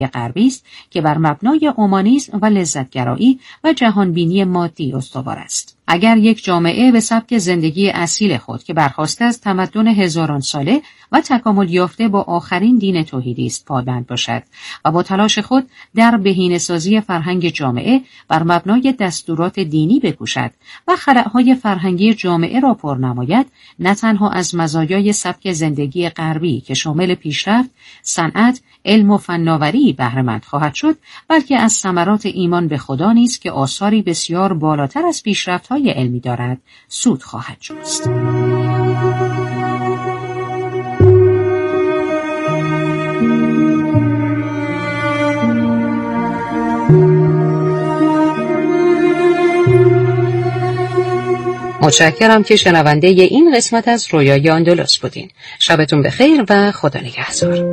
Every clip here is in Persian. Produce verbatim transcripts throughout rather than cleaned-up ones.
غربی است که بر مبنای اومانیسم و لذتگرایی و جهانبینی مادی استوار است. اگر یک جامعه به سبک زندگی اصیل خود که برخواسته از تمدن هزاران ساله و تکامل یافته با آخرین دین توحیدی است پایبند باشد و با تلاش خود در بهینه‌سازی فرهنگ جامعه بر مبنای دستورات دینی بکوشد و خلأهای فرهنگی جامعه را پر نماید، نه تنها از مزایای سبک زندگی غربی که شامل پیشرفت، صنعت، علم و فناوری بهره مند خواهد شد، بلکه از ثمرات ایمان به خدا نیز که آثاری بسیار بالاتر از پیشرفت‌های علمی دارد سود خواهد جست. متشکرم که شنونده این قسمت از رویای اندلس بودین. شبتون بخیر و خدا نگهدار.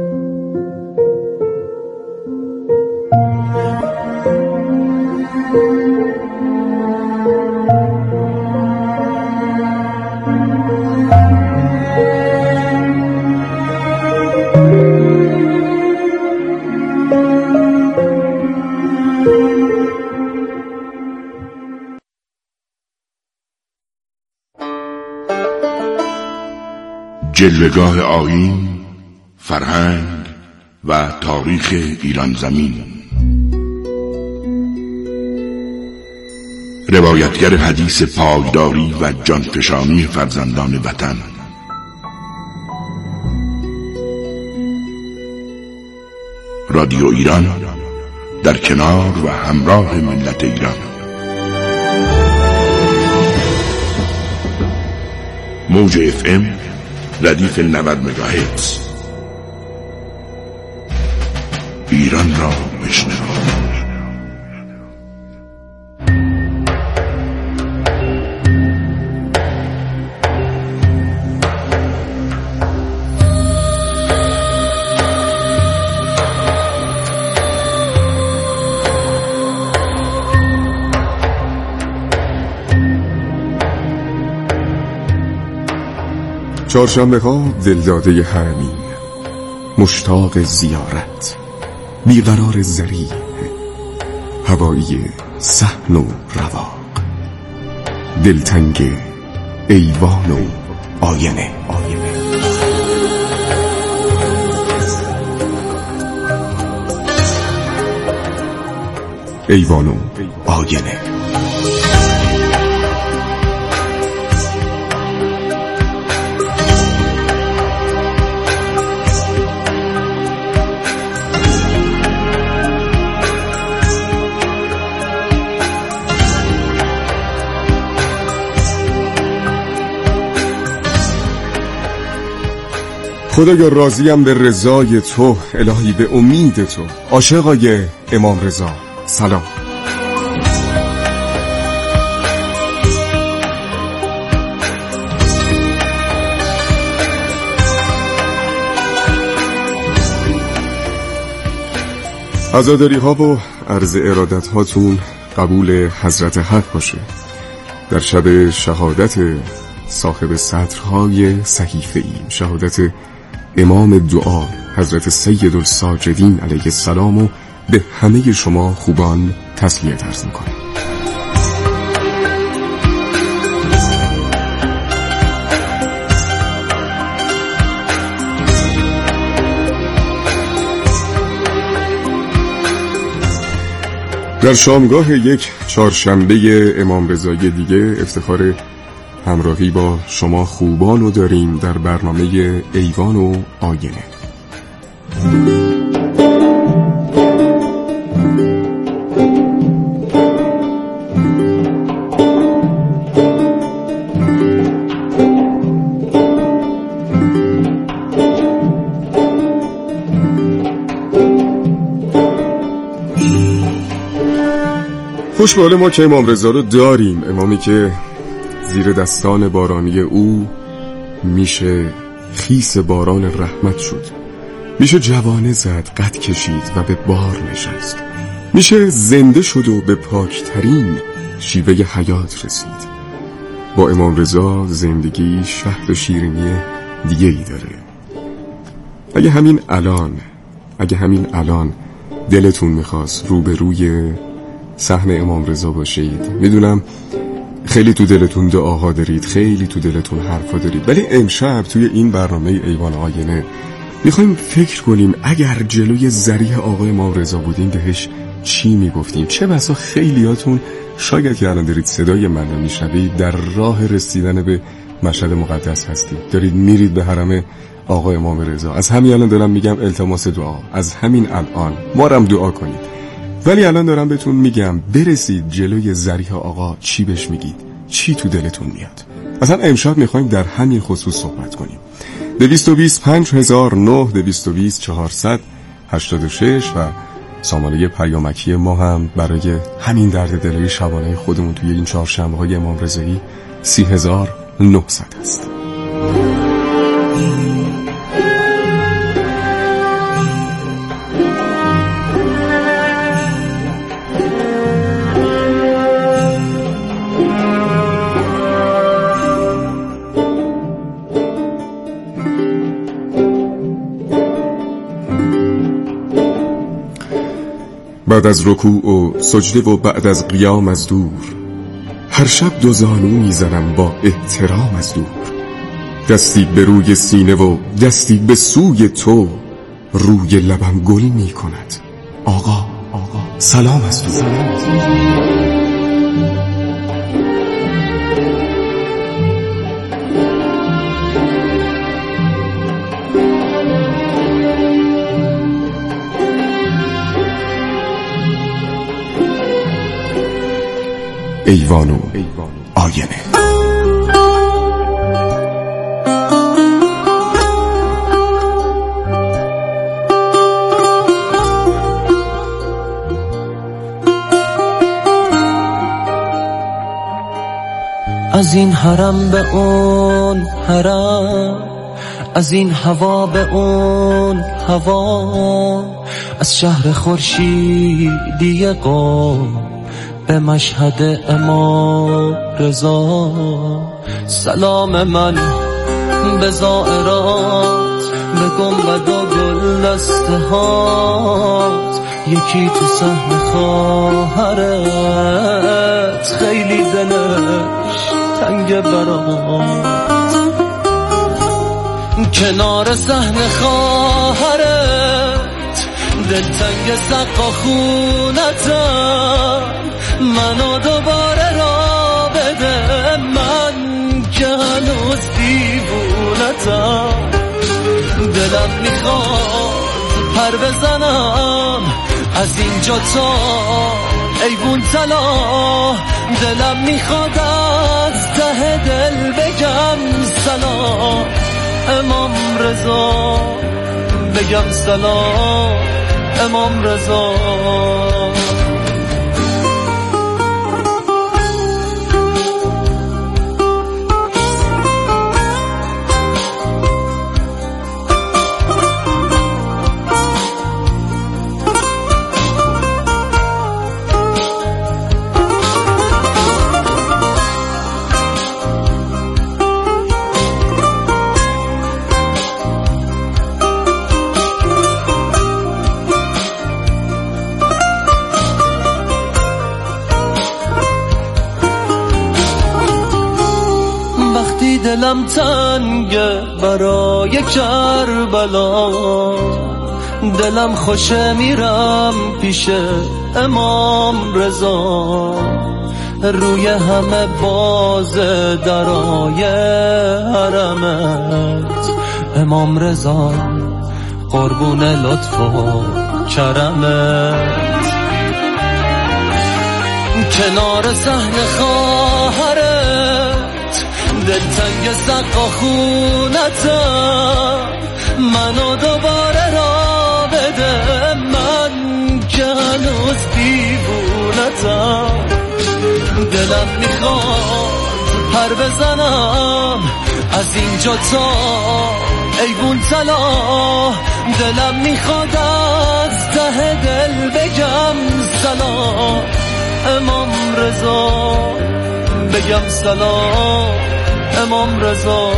جلوه‌گاه آیین، فرهنگ و تاریخ ایران زمین. روایتگر حدیث پایداری و جانفشانی فرزندان وطن. رادیو ایران در کنار و همراه ملت ایران. موج اف ام ردیف نود مگاهرتز. ایران را بشنو. چهارشنبه ها دلداده حرمی، مشتاق زیارت، بیقرار ذریع، هوایی صحن و رواق، دلتنگ ایوان و آینه. ایوان و آینه. خدایا راضیم به رضای تو، الهی به امید تو. عاشقای امام رضا سلام. عزاداری ها و عرض ارادت هاتون قبول حضرت حق باشه در شب شهادت صاحب سطرهای صحیفه ایم، شهادت امام دعا حضرت سید الساجدین علیه السلام، و به همه شما خوبان تسلیت عرض می‌کنم. در شامگاه یک چهارشنبه امام رضایی دیگه افتخار همراهی با شما خوبان رو داریم در برنامه ایوان و آینه. خوشبال ما که امام رضا رو داریم، امامی که زیر دستان بارانی او میشه خیس باران رحمت شد، میشه جوانه زد، قد کشید و به بار نشست، میشه زنده شد و به پاکترین شیوه حیات رسید. با امام رضا زندگی شهد و شیرینی دیگه ای داره. اگه همین الان اگه همین الان دلتون میخواست روبروی صحن امام رضا باشید. میدونم خیلی تو دلتون دعاها دارید، خیلی تو دلتون حرفا دارید، ولی امشب توی این برنامه ایوان آینه میخوایم فکر کنیم اگر جلوی ذریح آقای امام رضا بودیم بهش چی میگفتیم. چه بسا خیلیاتون شاید که الان دارید صدای من رو میشنوید در راه رسیدن به مشهد مقدس هستید، دارید میرید به حرم آقای امام رضا. از همین الان دارم میگم التماس دعا، از همین الان ما رو هم دعا کنید. ولی الان دارم بهتون میگم برسید جلوی ذریح آقا چی بهش میگید، چی تو دلتون میاد. اصلا امشب میخوایم در همین خصوص صحبت کنیم. دویست و بیست پنج هزار نه دویست و بیست چهارصد هشتاد و شش و سامانه پیامکی ما هم برای همین درد دلای شبانه خودمون توی این چهارشنبه های امام رضایی سی هزار نهصد است. بعد از رکوع و سجده و بعد از قیام از دور، هر شب دو زانو میزنم با احترام از دور. دستی به روی سینه و دستی به سوی تو، روی لبم گل می کند آقا آقا سلام از دور. ایوان و آینه. از این حرم به اون حرم، از این هوا به اون هوا، از شهر خورشیدی قم به مشهد امام رضا. سلام من به زائرات، به گنبد و گل دسته هات، یکی تو صحن خواهرت خیلی دلش تنگ برات. کنار صحن خواهرت دلتنگ سقا خونتم، منو دوباره را بده من که هنوز دیوونتم. دلم میخواد پر بزنم از اینجا تا ایوون طلا، دلم میخواد از ته دل بگم سلام امام رضا، بگم سلام امام رضا. دلم تنگه برای کربلا، دلم خوشه میرم پیش امام رضا. روی همه باز درای حرمت امام رضا، قربون لطف و کرمت. کنار صحن خواهرت دلتنگ سقا خونتم، منو دوباره را بده من که هنوز دیوونتم. دلم میخواد پر بزنم از اینجا تا ایوون طلا، دلم میخواد از ته دل بگم سلام امام رضا، بگم سلام امام رضا.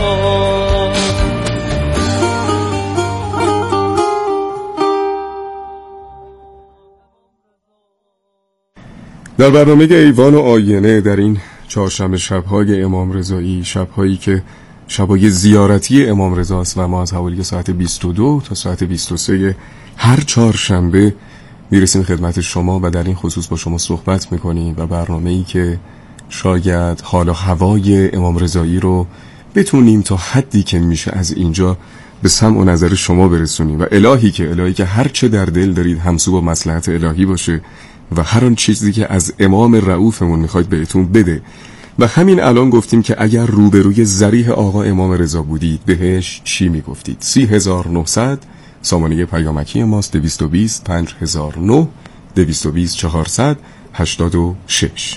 در برنامه ایوان و آینه در این چهارشنبه شب‌های امام رضایی، شب‌هایی که شب‌های زیارتی امام رضاست و ما از حوالی ساعت بیست و دو تا ساعت بیست و سه هر چهارشنبه میرسیم خدمت شما و در این خصوص با شما صحبت میکنیم و برنامه‌ای که شاید حال و هوای امام رضایی رو بتونیم تا حدی که میشه از اینجا به سمع و نظر شما برسونیم و الهی که الهی که هر چه در دل دارید همسو با مصلحت الهی باشه و هر آن چیزی که از امام رؤوفمون میخواید بهتون بده. و همین الان گفتیم که اگر روبروی ضریح آقا امام رضا بودید بهش چی میگفتید؟ سی هزار و نهصد سامانه پیامکی ماست، دویست و بیست پنج هزار و نه، دویست و بیست چهارصد هشتاد و شش.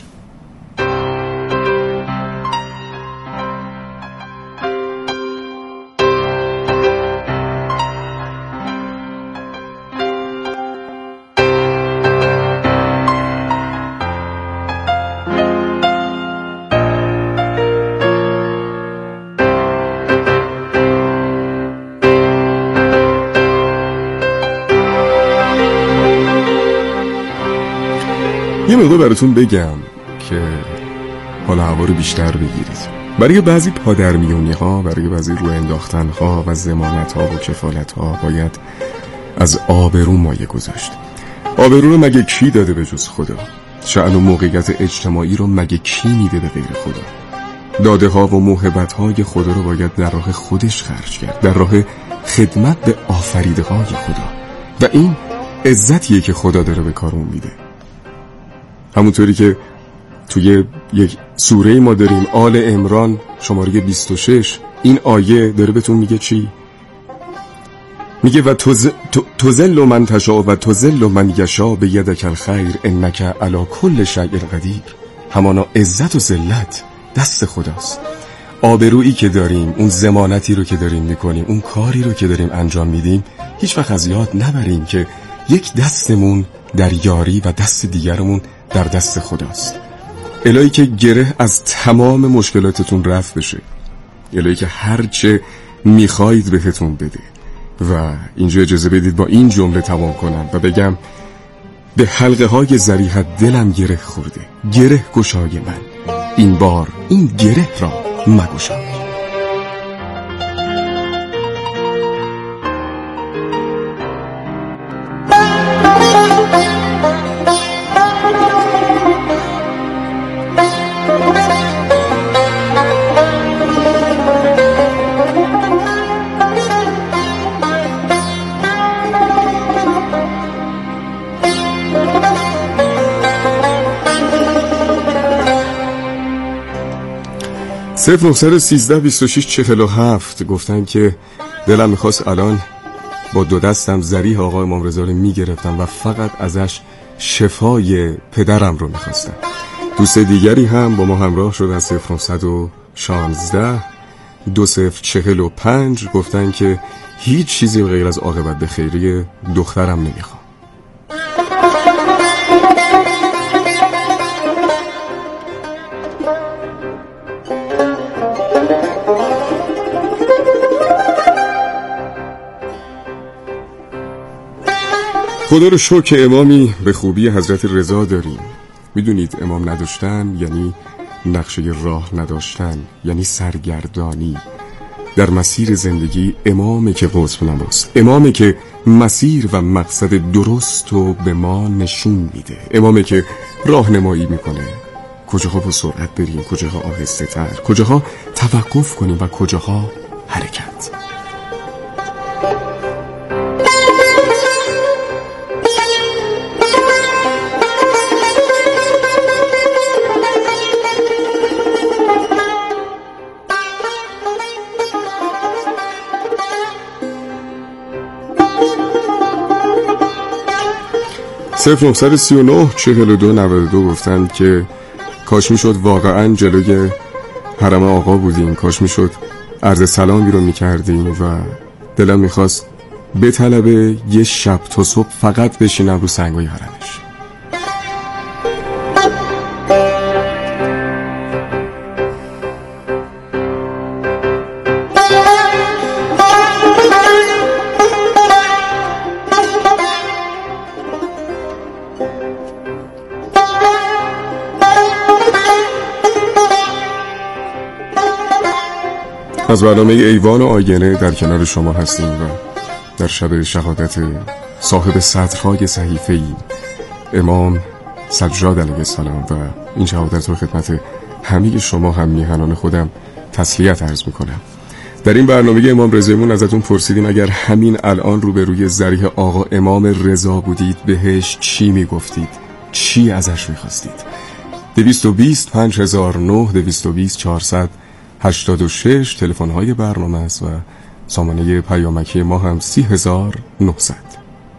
یه مقدار براتون بگم که حالا هوا رو بیشتر بگیرید. برای بعضی پادرمیونی ها، برای بعضی رو انداختن ها و ضمانت ها و کفالت ها باید از آبرو مایه گذاشت. آبرو رو مگه کی داده به جز خدا؟ شأن و موقعیت اجتماعی رو مگه کی میده به غیر خدا؟ داده ها و موهبت های خدا رو باید در راه خودش خرج کرد، در راه خدمت به آفریده های خدا، و این عزتیه که خدا داره به کارمون میده. همونطوری که توی یک سوره ما داریم آل عمران شماره بیست و شش، این آیه داره بهتون میگه چی؟ میگه و تذل من تشاء و تذل من یشاء بیدک الخیر انک علی کل شیء قدیر. همانا عزت و ذلت دست خداست. آبرویی که داریم، اون ضمانتی رو که داریم میکنیم، اون کاری رو که داریم انجام میدیم، هیچ وقت از یاد نبریم که یک دستمون در یاری و دست دیگرمون در دست خداست. الهی که گره از تمام مشکلاتتون رفع بشه، الهی که هرچه میخواید بهتون بده. و اینجا اجازه بدید با این جمله تمام کنم و بگم به حلقه های ذریحت دلم گره خورده، گره گشای من، این بار این گره را مگشای. صفر نهصد و سیزده بیست و شش چهل و هفت گفتن که دلم میخواست الان با دو دستم ذریح آقا امام رضا رو میگرفتم و فقط ازش شفای پدرم رو میخواستم. دوست دیگری هم با ما همراه شد از صفر نهصد و شانزده دو صفر چهل و پنج گفتن که هیچ چیزی غیر از عاقبت به خیری دخترم نمیخوام. خدا رو شکر که امامی به خوبی حضرت رضا داریم. میدونید امام نداشتن یعنی نقشه راه نداشتن، یعنی سرگردانی در مسیر زندگی. امامی که قطب نماست، امامی که مسیر و مقصد درست رو به ما نشون میده، امامی که راهنمایی میکنه کجاها با سرعت بریم، کجاها آهسته تر، کجاها توقف کنیم و کجاها حرکت. صفر نهصد و سی و نه چهل و دو نود و دو گفتند که کاش میشد واقعا جلوی حرم آقا بودیم، کاش میشد عرض سلامی رو میکردیم و دلم میخواست به طلب یه شب تا صبح فقط بشینم رو سنگای حرمش. از برنامه ایوان و آینه در کنار شما هستیم و در شب شهادت صاحب سطرهای صحیفه‌ای امام سجاد علیه السلام و این شهادت رو خدمت همه شما هم میهنان خودم تسلیت عرض میکنم. در این برنامه امام رضایمون ازتون پرسیدیم اگر همین الان روبروی ضریح آقا امام رضا بودید بهش چی میگفتید؟ چی ازش میخواستید؟ دویست و بیست پنج هزار و نه دویست و بیست چهارصد هشتاد و شش تلفن های برنامه است و سامانه پیامکی ما هم سی هزار و نهصد.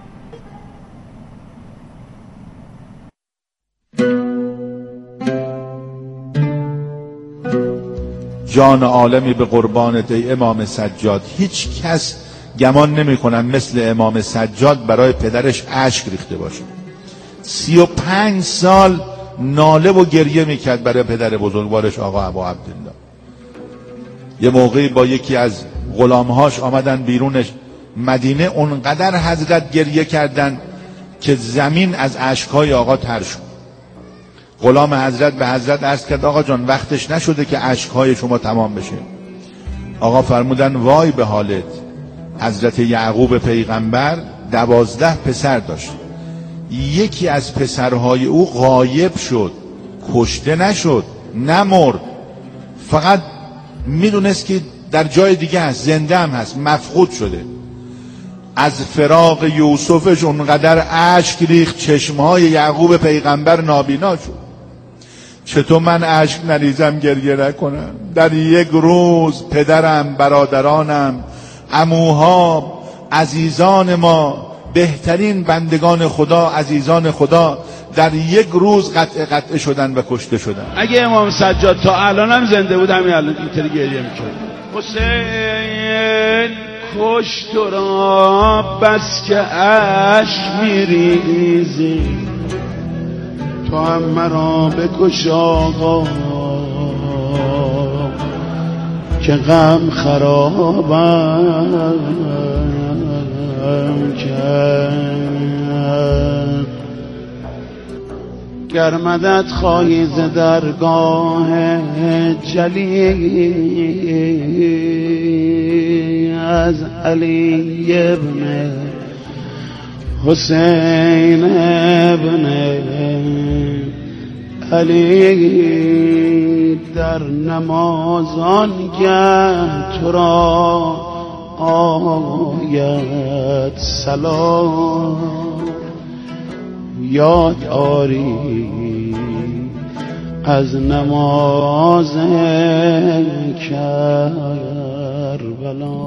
جان عالمی به قربانت ای امام سجاد. هیچ کس گمان نمی کنن مثل امام سجاد برای پدرش اشک ریخته باشه. سی و پنج سال ناله و گریه میکرد برای پدر بزرگوارش آقا ابا عبدالله. یه موقعی با یکی از غلامهاش آمدن بیرونش مدینه، اونقدر حضرت گریه کردن که زمین از اشکهای آقا تر شد. غلام حضرت به حضرت عرض کرد آقا جان وقتش نشده که اشکهای شما تمام بشه؟ آقا فرمودن وای به حالت. حضرت یعقوب پیغمبر دوازده پسر داشت، یکی از پسرهای او غایب شد، کشته نشد، نمرد، فقط میدونست که در جای دیگه هست، زنده هم هست، مفقود شده. از فراق یوسفش اونقدر اشک ریخت چشمهای یعقوب پیغمبر نابینا شد. چطور من اشک نریزم گریه نکنم؟ در یک روز پدرم، برادرانم، عموها، عزیزان ما، بهترین بندگان خدا، عزیزان خدا در یک روز قطع قطع شدن و کشته شدن. اگه امام سجاد تا الان هم زنده بود همین الان اینطوری گریه میکرد. حسین کش تو را بس که اشک میریزی، تو هم مرا بکش آقا که غم خرابم کرد. گر مدد خواهی ز درگاه جلی از علی ابن حسین ابن علی، در نمازان گه تو را آید سلام، یاد آری از نماز کربلا.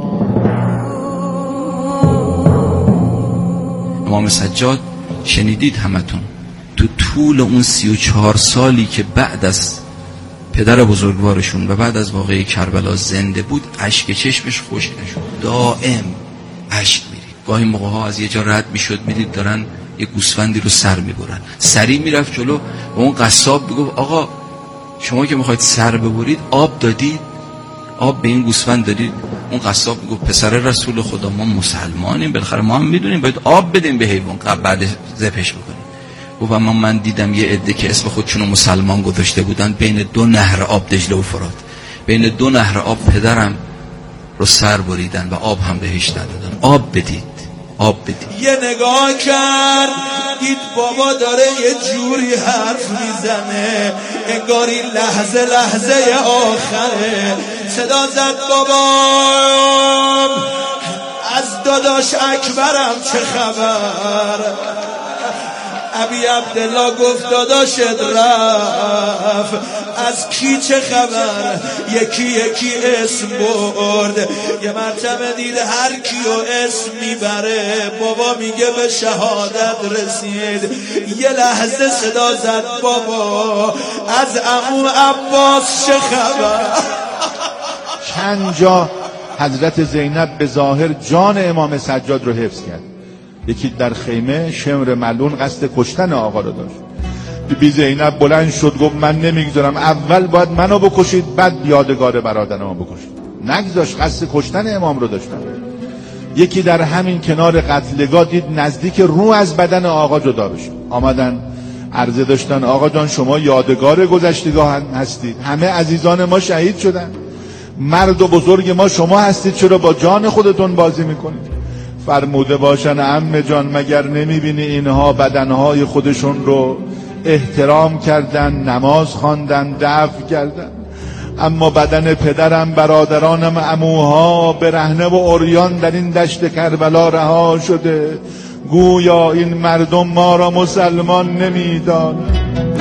امام سجاد شنیدید همتون تو طول اون سی و چهار سالی که بعد از پدر بزرگوارشون و بعد از واقعه کربلا زنده بود اشک چشمش خشک نشد، دائم اشک میرید. گاهی موقع ها از یه جا رد میشد میدید دارن یه گوسفندی رو سر میبرن، سری میرفت جلو و اون قصاب میگفت آقا شما که میخواید سر ببرید آب دادید؟ آب به این گوسفند دادید؟ اون قصاب میگفت پسر رسول خدا ما مسلمانیم، بالاخره ما هم میدونیم باید آب بدیم به حیوان قبل بعد ذبحش بکنیم. و من من دیدم یه عده که اسم خودشونو مسلمان گذاشته بودن، بین دو نهر آب دجله و فرات، بین دو نهر آب پدرم رو سر بریدن و آب هم بهش ندادن. آب بدید، آب بدید. یه نگاه کرد دید بابا داره یه جوری حرف میزنه انگار این لحظه لحظه آخره. صدا زد بابا از داداش اکبرم چه خبر؟ ابی عبدالله گفت داداشت رفت، از کی چه خبر؟ یکی یکی اسم برد، یه مرتبه دید هر کیو اسم میبره بابا میگه به شهادت رسید. یه لحظه صدا زد بابا از عمو عباس چه خبر؟ چند جا حضرت زینب به ظاهر جان امام سجاد رو حفظ کرد. یکی در خیمه شمر ملون قصد کشتن آقا رو داشت. بی زینب بلند شد گفت من نمیگذارم، اول باید منو بکشید بعد یادگار برادرمو بکشید. نگذاشت، قصد کشتن امام رو داشتن. یکی در همین کنار قتلگاه دید نزدیک رو از بدن آقا جدا بشه. آمدن عرضه داشتن آقا جان شما یادگار گذشتگاه هستید، همه عزیزان ما شهید شدن. مرد و بزرگ ما شما هستید، چرا با جان خودتون بازی میکنید؟ فرموده باشن عمه جان مگر نمیبینی اینها بدنهای خودشون رو احترام کردن، نماز خواندن، دفع کردن، اما بدن پدرم، برادرانم، عموها برهنه و عریان در این دشت کربلا رها شده. گویا این مردم ما را مسلمان نمیدانند.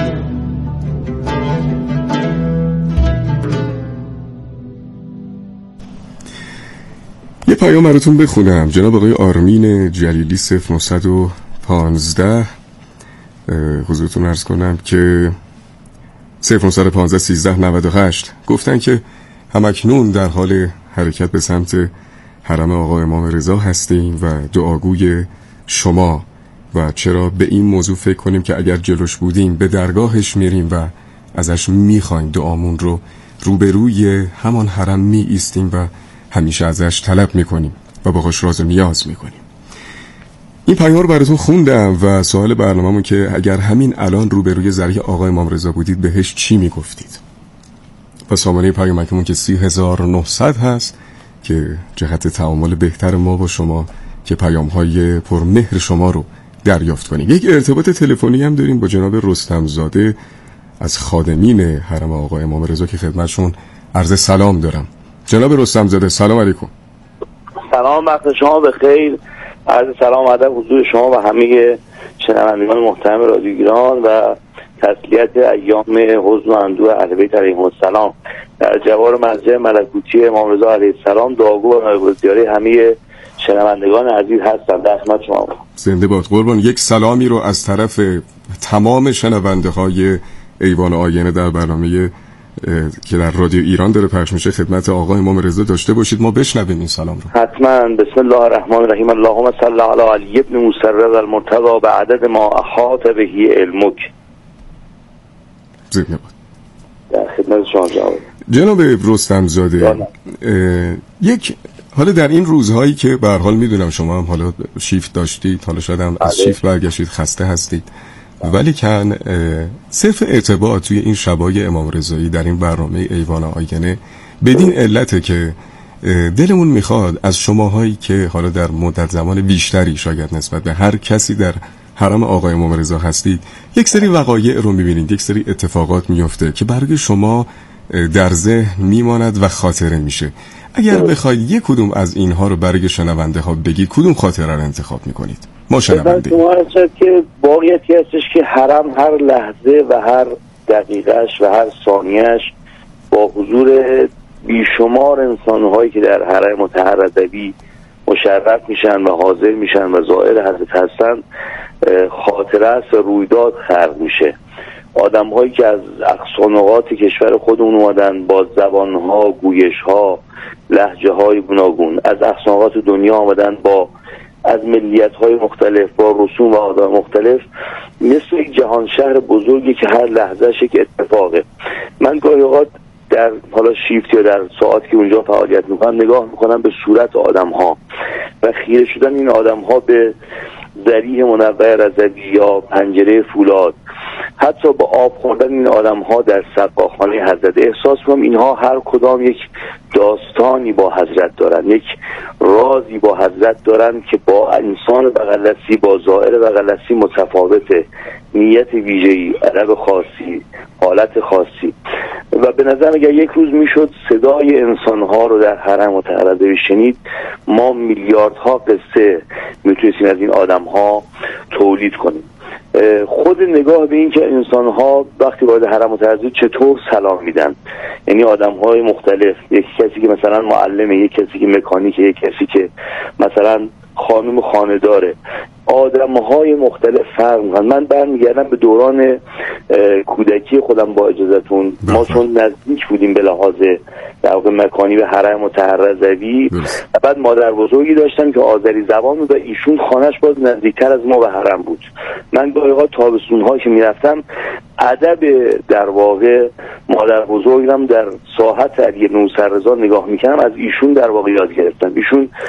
یه پیام براتون بخونم. جناب آقای آرمین جلیلی صفر نهصد و پانزده حضورتون عرض کنم که صفر نهصد و پانزده سیزده نود و هشت گفتن که همکنون در حال حرکت به سمت حرم آقا امام رضا هستیم و دعاگوی شما و چرا به این موضوع فکر کنیم که اگر جلوش بودیم به درگاهش میریم و ازش میخوایم دعامون رو روبروی همان حرم می ایستیم و همیشه ازش طلب میکنیم و باهاش راز و نیاز میکنیم. این پیام رو براتون خوندم و سوال برنامه‌مون که اگر همین الان روبروی ضریح آقا امام رضا بودید بهش چی میگفتید؟ و سامانه پیامکمون که سی هزار و نهصد هست که جهت تعامل بهتر ما با شما که پیام‌های پرمهر شما رو دریافت کنیم. یک ارتباط تلفنی هم داریم با جناب رستم زاده از خادمین حرم آقا امام رضا که خدمتشون عرض سلام دارم. جناب رستم زاده سلام علیکم. سلام، وقت شما بخیر. عرض سلام و ادب حضور شما و همه شنوندگان محترم رادیو ایران و تسلیت ایام حزن و اندوه اهل بیت علیهم السلام. در جوار مسجد ملکوتی امام رضا علیه السلام دعاگو و نایب‌الزیاره همه شنوندگان عزیز هستم. در خدمت شما. زنده باد قربان. یک سلامی رو از طرف تمام شنونده های ایوان آینه در برنامه که در رادیو ایران داره پخش میشه خدمت آقا امام رضا داشته باشید، ما بشنویم این سلام رو. حتما. بسم الله الرحمن الرحیم. اللهم صل علی علی ابن مسرر المرتضی بعدد ما احاط به علمک. زنده باد. در خدمت شما جناب. جناب رستم زاده، یک حالا در این روزهایی که به هر حال میدونم شما هم حالا شیفت داشتید، حالا شاید هم از شیفت برگشتید، خسته هستید، ولی کن صرف ارتباط توی این شبای امام رضایی در این برنامه ایوان آینه بدین علته که دلمون میخواد از شماهایی که حالا در مدت زمان بیشتری شاید نسبت به هر کسی در حرم آقا امام رضا هستید یک سری وقایع رو میبینید، یک سری اتفاقات میفته که برای شما در ذهن میماند و خاطره میشه. اگر بخواید یک کدوم از اینها رو برای شنونده ها بگید کدوم خاطره رو انتخاب میکنید؟ ما شنونده شما هستید که واقعیتی هستش که حرم هر لحظه و هر دقیقهش و هر ثانیهش با حضور بیشمار انسانهایی که در حرم مطهر رضوی مشرف میشن و حاضر میشن و زائر حضرت هستن خاطره است و رویداد خلق میشه. آدم هایی که از اقصا نقاط کشور خودمون اومدن با زبان ها، گویش ها، لهجه های گوناگون از اقصا نقاط دنیا آمدن با از ملیت های مختلف با رسوم و آداب مختلف، مثل یک جهان شهر بزرگی که هر لحظهش یک اتفاقه. من گاهی اوقات در حالا شیفت یا در ساعتی که اونجا فعالیت میکنم نگاه میکنم به صورت آدم ها و خیره شدن این آدم ها به ذریح منور رضوی یا پنجره فولاد، حتی با آب خوردن این آدم ها در سقاخانه حضرت، احساس کنم اینها هر کدام یک داستانی با حضرت دارن، یک رازی با حضرت دارن که با انسان بغل دستی، با زائر بغل دستی متفاوته، نیت ویژه‌ای، ادب خاصی، حالت خاصی. و به نظر اگر یک روز میشد صدای انسانها رو در حرم مطهر شنید، ما میلیاردها قصه میتونستیم از این آدمها تولید کنیم. خود نگاه به این که انسانها وقتی وارد حرم مطهر چطور سلام میدن، یعنی آدمهای مختلف، یک کسی که مثلا معلمه، یک کسی که مکانیکه، یک کسی که مثلا خانم خانه‌داره، آدم‌های مختلف فرق می‌کنن. من برمیگردم به دوران کودکی خودم با اجازهتون. ما چون نزدیک بودیم به لحاظ در واقع مکانی به حرم مطهر رضوی و بعد مادر بزرگی داشتم که آذری زبان بود و ایشون خانه‌اش باز نزدیکتر از ما به حرم بود. من گاهی اوقات تابستون‌ها که می‌رفتم ادب در واقع مادر بزرگم در ساحت علی بن موسی رضا نگاه می‌کردم، از ایشون در واقع یاد گرفتم. ایشون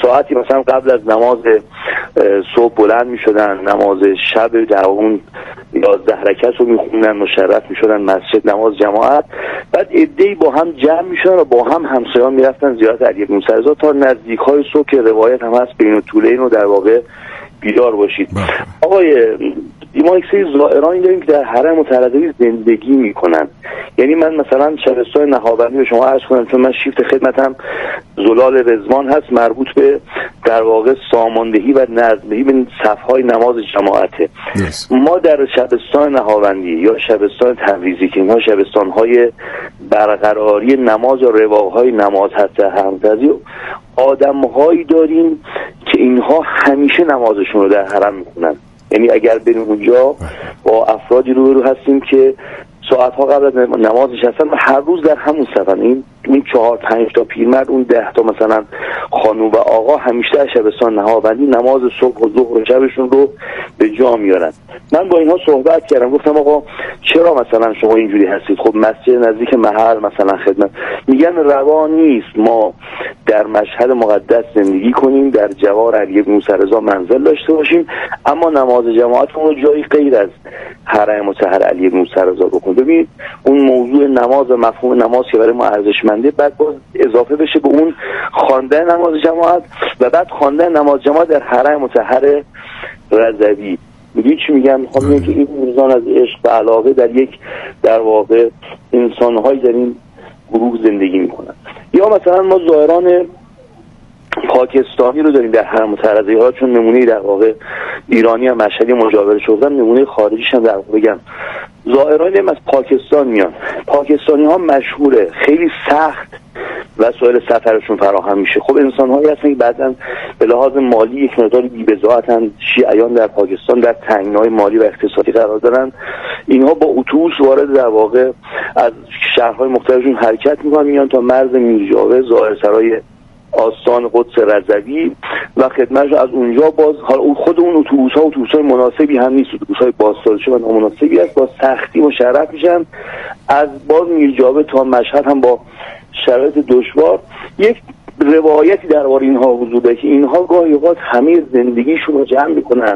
ساعتی مثلا قبل از نماز صبح بلند می شدن، نماز شب در اون یازده رکعت رو می خوندن، مشرف می شدن مسجد نماز جماعت. بعد عده‌ای با هم جمع می شدن و با هم همسایه‌ها می رفتن زیارت علی بن موسی رضا تا نزدیک های صبح که روایت هم هست بین طولین رو در واقع بیدار باشید. آقای ما یک سری زائرانی داریم که در حرم متحرزوی زندگی میکنن. یعنی من مثلا شبستان نهاوندی به شما عرض کنم، چون من شیفت خدمتم زلال رضوان هست، مربوط به در واقع ساماندهی و نظمدهی به صفهای نماز جماعته. yes. ما در شبستان نهاوندی یا شبستان تبریزی که اینها شبستانهای برقراری نماز یا رواقهای نماز هست همتازی، آدمهایی داریم که اینها همیشه نمازشون رو در حرم میکنن. یعنی اگر بریم اونجا با افرادی روبرو هستیم که ساعتها قبل از نماز نشستن و هر روز در همون صفن، این اون چهار پنج تا پیرمرد، اون ده تا مثلا خانم و آقا همیشه در شبستان نهاوندی نماز صبح و ظهر و شبشون رو به جا میارن. من با اینها صحبت کردم، گفتم آقا چرا مثلا شما اینجوری هستید؟ خب مسجد نزدیک محل مثلا خدمت. میگن روا نیست ما در مشهد مقدس زندگی کنیم، در جوار علی بن موسی رضا منزل داشته باشیم، اما نماز جماعتمون رو جایی غیر از حرم مطهر علی بن موسی رضا بکنیم. ببین اون موضوع نماز و مفهوم نماز که برای ما ارزشمنده، بعد باز اضافه بشه به اون خواندن نماز جماعت و بعد خواندن نماز جماعت در حرم مطهر رضوی. میگی چی میگم؟ میخوام بگم که این میزان از عشق و علاقه در یک در واقع انسان‌هایی در این گروه زندگی میکنن. یا مثلا ما زائران پاکستانی رو داریم در حرم متحرزوی ها، چون نمونه در واقع ایرانی هم مشهدی مجاور شدن، نمونه خارجیش هم در واقع بگم. زائرانی هم از پاکستان میان. پاکستانی ها مشهوره خیلی سخت وسایل سفرشون فراهم میشه. خب انسان هایی هستن که بعداً به لحاظ مالی یک مقدار بی‌بضاعتن، شیعیان در پاکستان در تنگنای مالی و اقتصادی قرار دارن. اینها با اتوبوس وارد در واقع از شهرهای مختلفشون حرکت میکنن، میان تا مرز میرجاوه، ظاهرسرای آستان قدس رضوی و خدمتش از اونجا باز حالا خود اون اتوبوس ها اتوبوس های مناسبی هم نیست، اتوبوس های بازسازی و نامناسبی است، با سختی مشرف میشن از باز میرجاوه تا مشهد هم با شرایط دشوار. یک روایتی درباره اینها وجود داره که اینها گاهی اوقات همه زندگیشون رو جمع میکنن،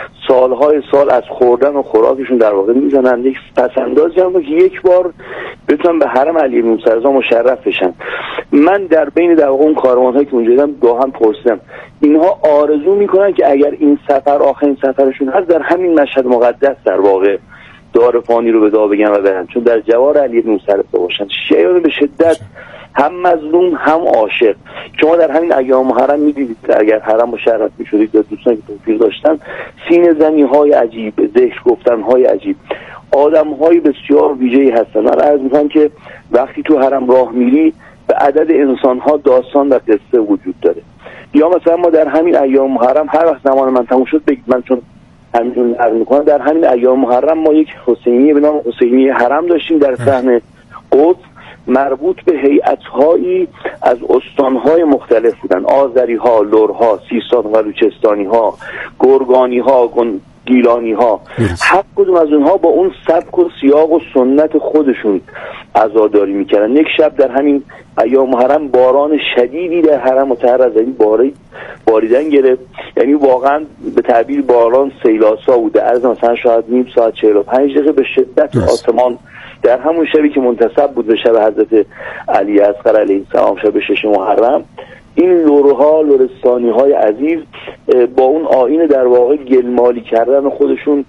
سالهای سال از خوردن و خوراکشون در واقع میزنن یک پسنداز جمع که یک بار بتونن به حرم علی بن موسی رضا مشرف بشن. من در بین در واقع اون کاروان‌هایی که اونجا دیدم دو هم پرسیدم، اینها آرزو میکنن که اگر این سفر آخرین سفرشون هست در همین مشهد مقدس در واقع دار فانی رو به دعا بگن و برن، چون در جوار علی بن موسی رضا باشن. شیعیان به شدت هم مظلوم هم عاشق. شما در همین ایام محرم میدیدید اگر حرم مشرف میشدید یا دوستان که توفیق داشتن، سینه زنی های عجیب، ذکر گفتن های عجیب، آدم های بسیار ویژه‌ای هستن. من عرض میکنم که وقتی تو حرم راه میری به عدد انسان ها داستان و قصه وجود داره. یا مثلا ما در همین ایام محرم هر وقت زمان من تموم شد بگید، من چون همینجون عرض میکنم، در همین ایام محرم ما یک حسینیه به نام حسینی حرم داشتیم در صحن قدس، مربوط به هیئت‌هایی از استان‌های مختلف بودن، آذری‌ها، لرها، سیستان و بلوچستانی‌ها، گرگانی‌ها، گیلانی‌ها. هر کدوم از اونها با اون سبک و سیاق و سنت خودشون عزاداری می‌کردن. یک شب در همین ایام محرم باران شدیدی در حرم مطهر رضوی باری باریدن گرفت، یعنی واقعا به تعبیر باران سیلاسا بوده، عرض مثلا شاید نیم ساعت چهل و پنج دقیقه به شدت آسمان در همون شبی که منتسب بود به شب حضرت علی اصغر علیه السلام، شب شش محرم، این لورها لورستانی های عزیز با اون آیین در واقع گلمالی کردن خودشون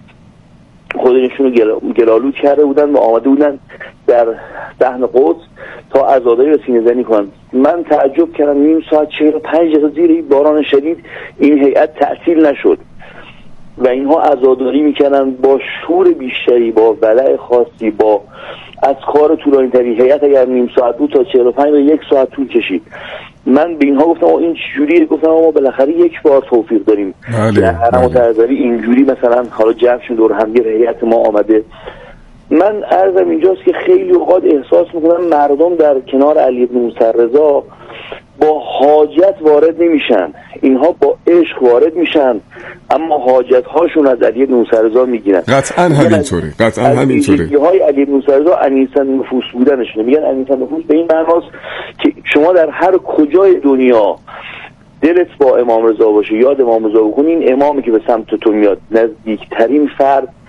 خودشون رو گل... گلالود کرده بودن و آمده بودن در صحن قدس تا عزاداری و سینه زنی کنن. من تعجب کردم، نیم ساعت چهل و پنج دقیقه زیر این باران شدید این هیئت تعطیل نشد و اینها عزاداری میکنن با شور بیشتری، با ولع خاصی، با از کار طولانی تری. هیئت اگر نیم ساعت بود تا چهل و پنج و یک ساعت طول کشید. من به اینها گفتم این چجوریه؟ گفتم ما بالاخره یک بار توفیق داریم در حرم متحرزوی اینجوری مثلا حالا جمعشون دور هم گیر هیئت ما آمده. من عرضم اینجاست که خیلی اوقات احساس میکنم مردم در کنار علی بن موسی رضا با حاجت وارد نمیشن، اینها با عشق وارد میشن، اما حاجت هاشون از علی بن موسی رضا میگیرن. قطعا همینطوره، قطعا همینطوره. ویژگی های علی بن موسی رضا انیسان نفوس بودنشونه. میگن انیسان نفوس به این معناست که شما در هر کجای دنیا دلت با امام رضا باشه، یاد امام رضا بکنی، این امامی که به سمت تو میاد نزدیکترین فرد